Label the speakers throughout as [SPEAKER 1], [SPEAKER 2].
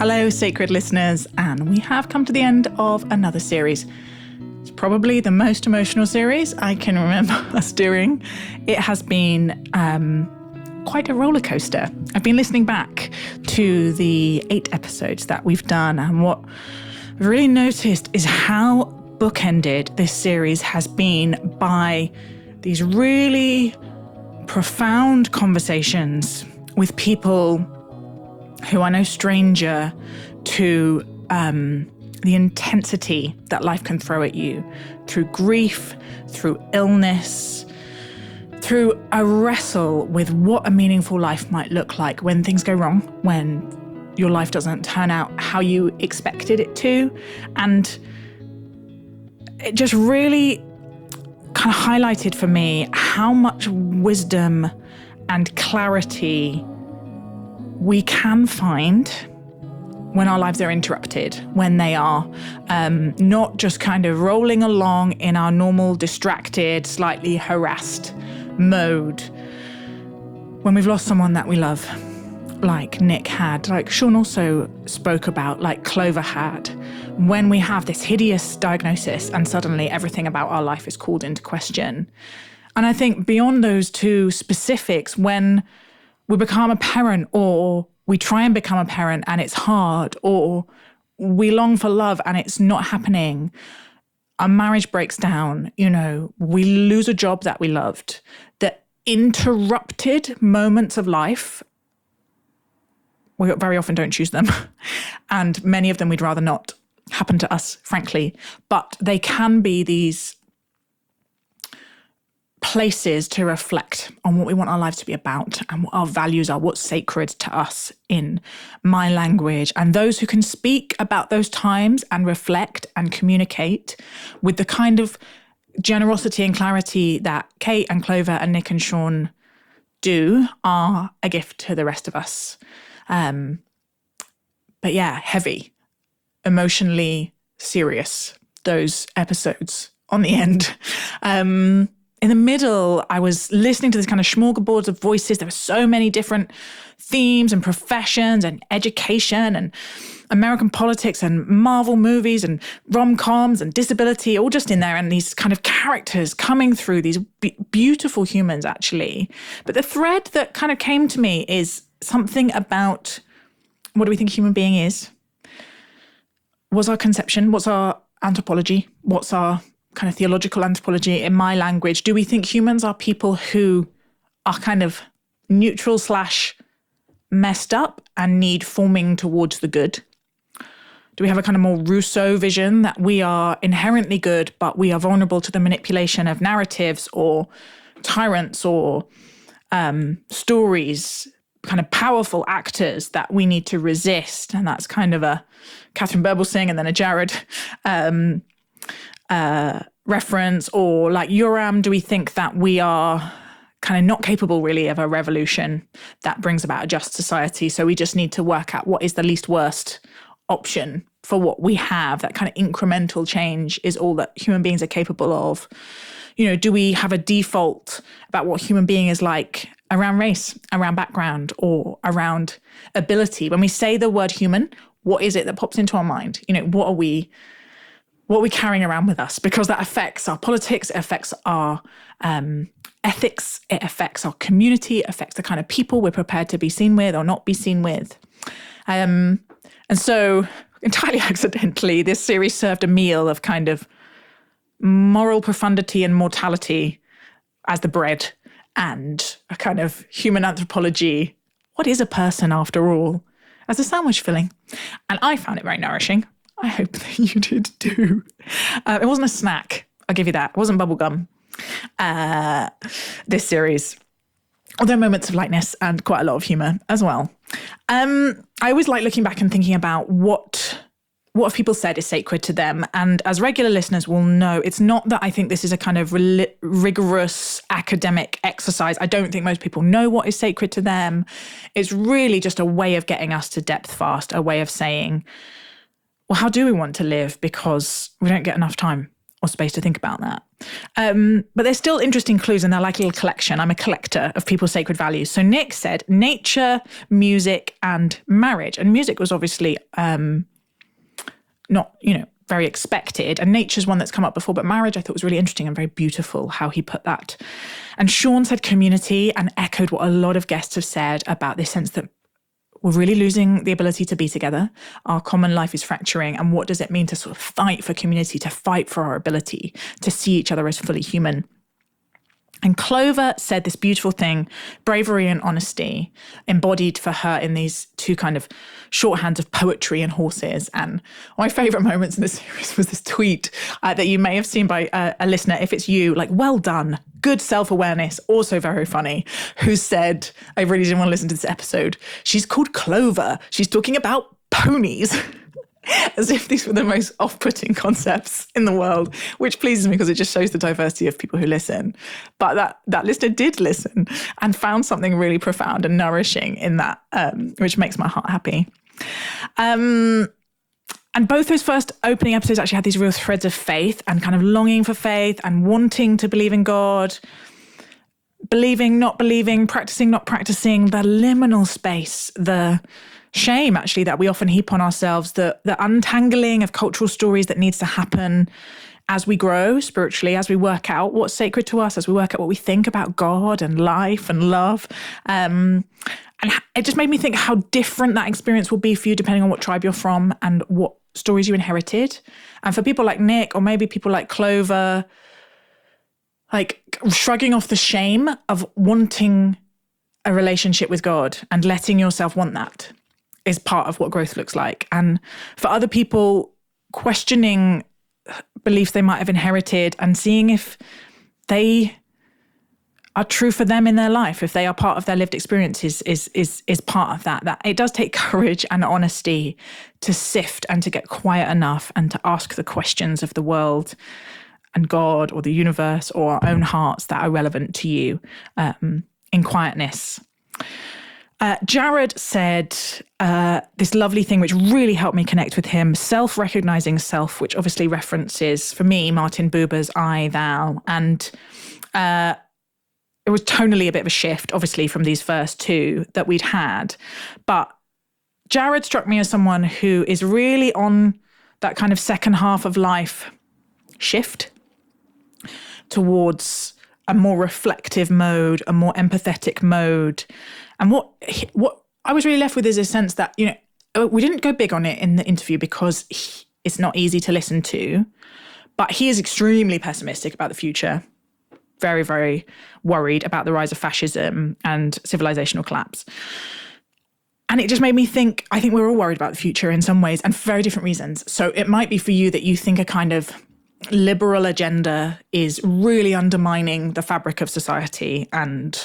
[SPEAKER 1] Hello, sacred listeners, and we have come to the end of another series. It's probably the most emotional series I can remember us doing. It has been quite a roller coaster. I've been listening back to the 8 episodes that we've done, and what I've really noticed is how bookended this series has been by these really profound conversations with people who are no stranger to the intensity that life can throw at you through grief, through illness, through a wrestle with what a meaningful life might look like when things go wrong, when your life doesn't turn out how you expected it to. And it just really kind of highlighted for me how much wisdom and clarity we can find when our lives are interrupted, when they are not just kind of rolling along in our normal, distracted, slightly harassed mode. When we've lost someone that we love, like Nick had, like Sean also spoke about, like Clover had, when we have this hideous diagnosis and suddenly everything about our life is called into question. And I think beyond those two specifics, when we become a parent, or we try and become a parent and it's hard, or we long for love and it's not happening, our marriage breaks down, we lose a job that we loved, the interrupted moments of life, we very often don't choose them. And many of them we'd rather not happen to us, frankly. But they can be these places to reflect on what we want our lives to be about and what our values are, what's sacred to us in my language. And those who can speak about those times and reflect and communicate with the kind of generosity and clarity that Kate and Clover and Nick and Sean do are a gift to the rest of us. But yeah, heavy, emotionally serious, those episodes on the end. In the middle, I was listening to this kind of smorgasbord of voices. There were so many different themes and professions and education and American politics and Marvel movies and rom-coms and disability, all just in there. And these kind of characters coming through, these beautiful humans, actually. But the thread that kind of came to me is something about, what do we think a human being is? What's our conception? What's our anthropology? What's our kind of theological anthropology in my language? Do we think humans are people who are kind of neutral / messed up and need forming towards the good? Do we have a kind of more Rousseau vision that we are inherently good, but we are vulnerable to the manipulation of narratives or tyrants or stories, kind of powerful actors that we need to resist? And that's kind of a Catherine Birbalsingh and then a Jared reference. Or like Yoram, do we think that we are kind of not capable really of a revolution that brings about a just society? So we just need to work out what is the least worst option for what we have. That kind of incremental change is all that human beings are capable of. Do we have a default about what human being is like around race, around background, or around ability? When we say the word human, what is it that pops into our mind? What are we carrying around with us? Because that affects our politics, it affects our ethics, it affects our community, it affects the kind of people we're prepared to be seen with or not be seen with. And so, entirely accidentally, this series served a meal of kind of moral profundity and mortality as the bread, and a kind of human anthropology. What is a person after all? As a sandwich filling. And I found it very nourishing. I hope that you did too. It wasn't a snack, I'll give you that. It wasn't bubblegum, this series. Although moments of lightness and quite a lot of humour as well. I always like looking back and thinking about what have people said is sacred to them. And as regular listeners will know, it's not that I think this is a kind of rigorous academic exercise. I don't think most people know what is sacred to them. It's really just a way of getting us to depth fast, a way of saying, well, how do we want to live? Because we don't get enough time. or space to think about that. But there's still interesting clues, and they're like a little collection. I'm a collector of people's sacred values. So Nick said nature, music, and marriage. And music was obviously not, very expected. And nature's one that's come up before, but marriage I thought was really interesting and very beautiful how he put that. And Sean said community, and echoed what a lot of guests have said about this sense that we're really losing the ability to be together. Our common life is fracturing. And what does it mean to sort of fight for community, to fight for our ability to see each other as fully human? And Clover said this beautiful thing, bravery and honesty, embodied for her in these two kind of shorthands of poetry and horses. And my favorite moments in this series was this tweet that you may have seen by a listener. If it's you, like, well done, good self-awareness, also very funny, who said, I really didn't want to listen to this episode. She's called Clover. She's talking about ponies. As if these were the most off-putting concepts in the world, which pleases me because it just shows the diversity of people who listen. But that listener did listen and found something really profound and nourishing in that, which makes my heart happy. And both those first opening episodes actually had these real threads of faith and kind of longing for faith and wanting to believe in God, believing, not believing, practicing, not practicing, the liminal space, the shame actually that we often heap on ourselves, the untangling of cultural stories that needs to happen as we grow spiritually, as we work out what's sacred to us, as we work out what we think about God and life and love. And it just made me think how different that experience will be for you depending on what tribe you're from and what stories you inherited. And for people like Nick, or maybe people like Clover, like shrugging off the shame of wanting a relationship with God and letting yourself want that is part of what growth looks like. And for other people, questioning beliefs they might have inherited and seeing if they are true for them in their life, if they are part of their lived experiences, is part of that. That it does take courage and honesty to sift and to get quiet enough and to ask the questions of the world and God or the universe or our own hearts that are relevant to you in quietness. Jared said this lovely thing which really helped me connect with him, self-recognizing self, which obviously references, for me, Martin Buber's I, Thou. And it was tonally a bit of a shift, obviously, from these first two that we'd had. But Jared struck me as someone who is really on that kind of second half of life shift towards a more reflective mode, a more empathetic mode. And what I was really left with is a sense that, we didn't go big on it in the interview because it's not easy to listen to, but he is extremely pessimistic about the future, very, very worried about the rise of fascism and civilizational collapse. And it just made me think, I think we're all worried about the future in some ways and for very different reasons. So it might be for you that you think a kind of liberal agenda is really undermining the fabric of society and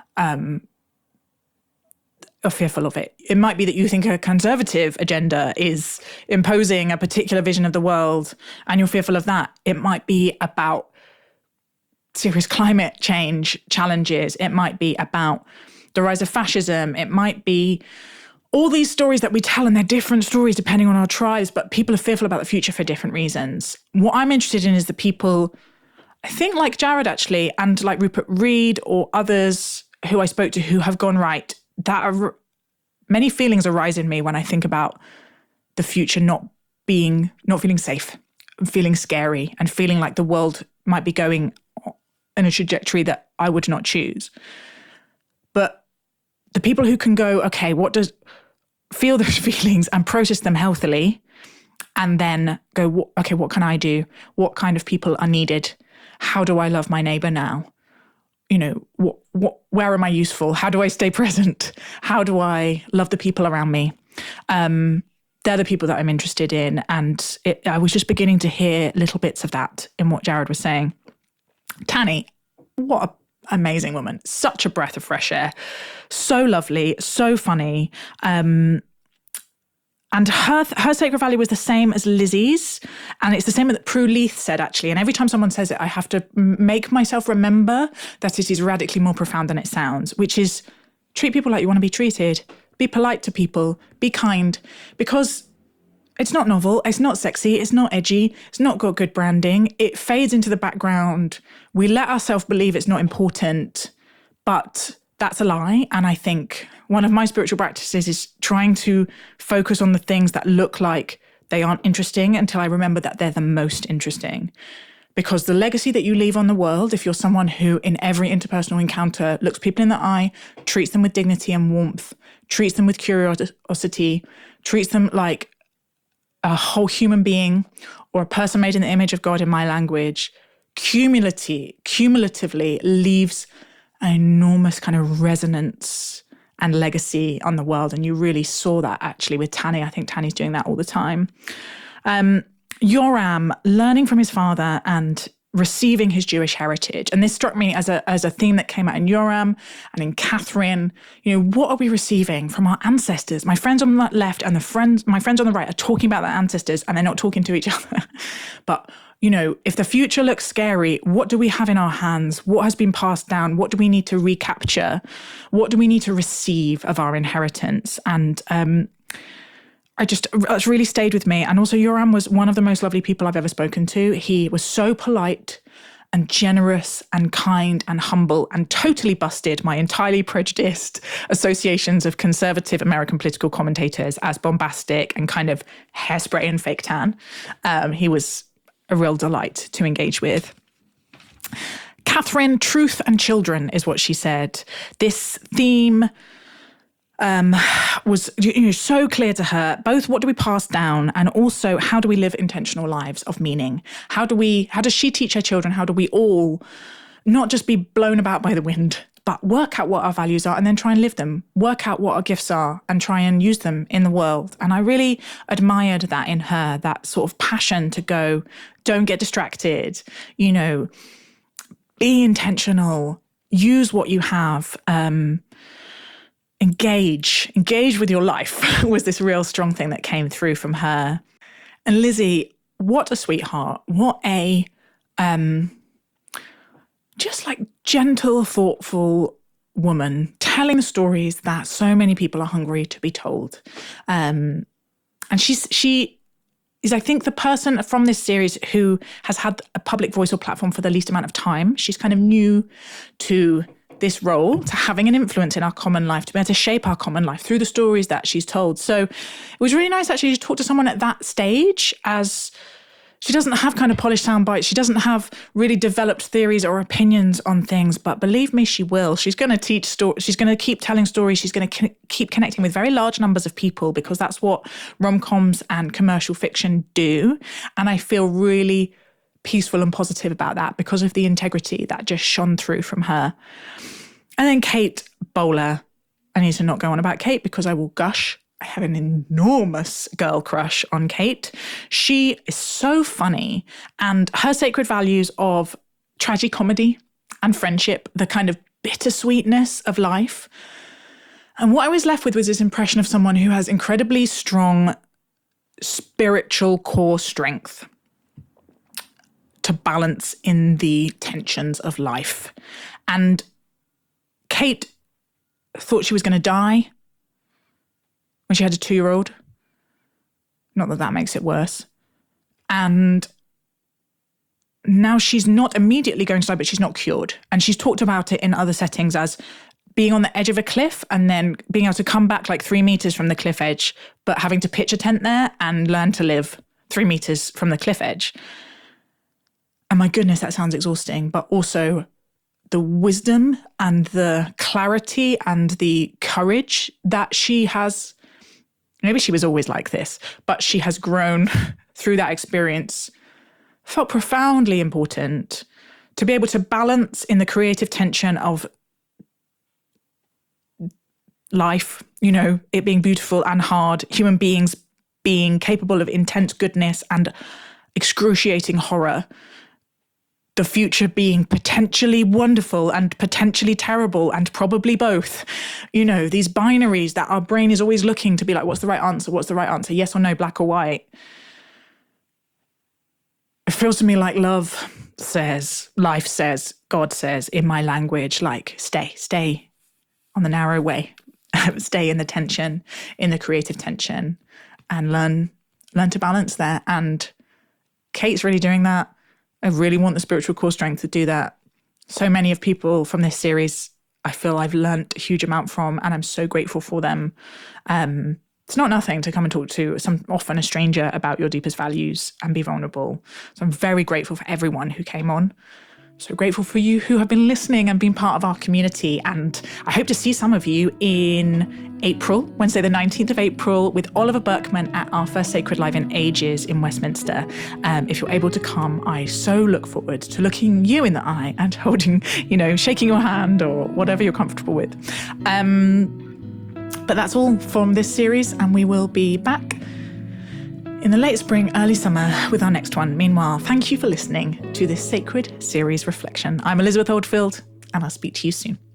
[SPEAKER 1] are fearful of it. It might be that you think a conservative agenda is imposing a particular vision of the world and you're fearful of that. It might be about serious climate change challenges. It might be about the rise of fascism. It might be all these stories that we tell, and they're different stories depending on our tribes, but people are fearful about the future for different reasons. What I'm interested in is the people, I think like Jared actually, and like Rupert Reed or others who I spoke to who have gone, right, that are many feelings arise in me when I think about the future not feeling safe, feeling scary, and feeling like the world might be going in a trajectory that I would not choose. But the people who can go, okay, feel those feelings and process them healthily, and then go, okay, what can I do? What kind of people are needed? How do I love my neighbor now? Where am I useful? How do I stay present? How do I love the people around me? They're the people that I'm interested in. And I was just beginning to hear little bits of that in what Jared was saying. Tanny, what an amazing woman. Such a breath of fresh air. So lovely, so funny. And her sacred value was the same as Lizzie's. And it's the same that Prue Leith said, actually. And every time someone says it, I have to make myself remember that it is radically more profound than it sounds, which is treat people like you want to be treated. Be polite to people. Be kind. Because It's not novel. It's not sexy. It's not edgy. It's not got good branding. It fades into the background. We let ourselves believe it's not important, but that's a lie. And I think one of my spiritual practices is trying to focus on the things that look like they aren't interesting until I remember that they're the most interesting. Because the legacy that you leave on the world, if you're someone who in every interpersonal encounter looks people in the eye, treats them with dignity and warmth, treats them with curiosity, treats them like a whole human being or a person made in the image of God in my language, cumulatively leaves an enormous kind of resonance and legacy on the world. And you really saw that actually with Tani. I think Tani's doing that all the time. Yoram learning from his father and receiving his Jewish heritage. And this struck me as a theme that came out in Yoram and in Catherine. You know, what are we receiving from our ancestors? My friends on the left and my friends on the right are talking about their ancestors and they're not talking to each other. But, you know, if the future looks scary, what do we have in our hands? What has been passed down? What do we need to recapture? What do we need to receive of our inheritance? And that's really stayed with me. And also Yoram was one of the most lovely people I've ever spoken to. He was so polite and generous and kind and humble and totally busted my entirely prejudiced associations of conservative American political commentators as bombastic and kind of hairspray and fake tan. He was a real delight to engage with. Catherine, truth and children is what she said. This theme was so clear to her, both what do we pass down and also how do we live intentional lives of meaning? How does she teach her children? How do we all not just be blown about by the wind, but work out what our values are and then try and live them, work out what our gifts are and try and use them in the world. And I really admired that in her, that sort of passion to go, don't get distracted, be intentional, use what you have, engage with your life was this real strong thing that came through from her. And Lizzie, what a sweetheart. What a just like gentle, thoughtful woman telling stories that so many people are hungry to be told. And she is, I think, the person from this series who has had a public voice or platform for the least amount of time. She's kind of new to this role, to having an influence in our common life, to be able to shape our common life through the stories that she's told. So it was really nice actually to talk to someone at that stage, as she doesn't have kind of polished sound bites. She doesn't have really developed theories or opinions on things, but believe me, she will. She's going to teach stories. She's going to keep telling stories. She's going to keep connecting with very large numbers of people because that's what rom-coms and commercial fiction do. And I feel really peaceful and positive about that because of the integrity that just shone through from her. And then Kate Bowler. I need to not go on about Kate because I will gush. I have an enormous girl crush on Kate. She is so funny, and her sacred values of tragicomedy and friendship, the kind of bittersweetness of life. And what I was left with was this impression of someone who has incredibly strong spiritual core strength to balance in the tensions of life. And Kate thought she was going to die when she had a 2-year-old. Not that that makes it worse. And now she's not immediately going to die, but she's not cured. And she's talked about it in other settings as being on the edge of a cliff and then being able to come back like 3 meters from the cliff edge, but having to pitch a tent there and learn to live 3 meters from the cliff edge. And my goodness, that sounds exhausting, but also the wisdom and the clarity and the courage that she has. Maybe she was always like this, but she has grown through that experience, felt profoundly important to be able to balance in the creative tension of life, it being beautiful and hard, human beings being capable of intense goodness and excruciating horror, the future being potentially wonderful and potentially terrible and probably both. These binaries that our brain is always looking to be like, what's the right answer? What's the right answer? Yes or no, black or white. It feels to me like love says, life says, God says in my language, like stay on the narrow way, stay in the tension, in the creative tension, and learn learn to balance there. And Kate's really doing that. I really want the spiritual core strength to do that. So many of people from this series, I feel I've learned a huge amount from, and I'm so grateful for them. It's not nothing to come and talk to often a stranger about your deepest values and be vulnerable. So I'm very grateful for everyone who came on. So grateful for you who have been listening and been part of our community. And I hope to see some of you in April, Wednesday the 19th of April, with Oliver Burkeman at our first Sacred Live in ages in Westminster. If you're able to come, I so look forward to looking you in the eye and holding, shaking your hand or whatever you're comfortable with. But that's all from this series, and we will be back in the late spring, early summer with our next one. Meanwhile, thank you for listening to this Sacred Series reflection. I'm Elizabeth Oldfield, and I'll speak to you soon.